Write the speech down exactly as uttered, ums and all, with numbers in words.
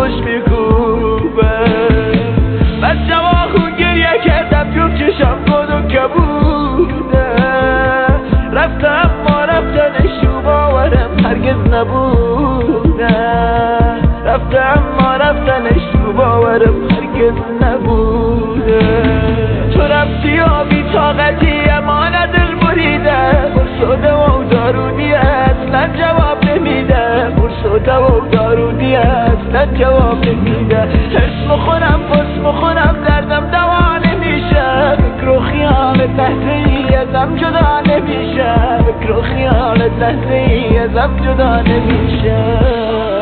خوش میکوبه. بچه ها خون گریه کردم تو چشم گد و کبوده. رفتم ما رفتنش تو باورم هرگز نبوده. رفتم ما رفتنش تو باورم هرگز نبوده. تو رفتی و بی طاقتی امانت دل بریده. برسوده و دارودی اصلا جواب نمیده. برسوده و دارودی اصلا جواب نمیده. حرس مخونم پس مخونم دردم دوا نمیشه. فکر و خیال لحظه‌ای ازم جدا نمیشه. فکر و خیال لحظه‌ای ازم جدا نمیشه.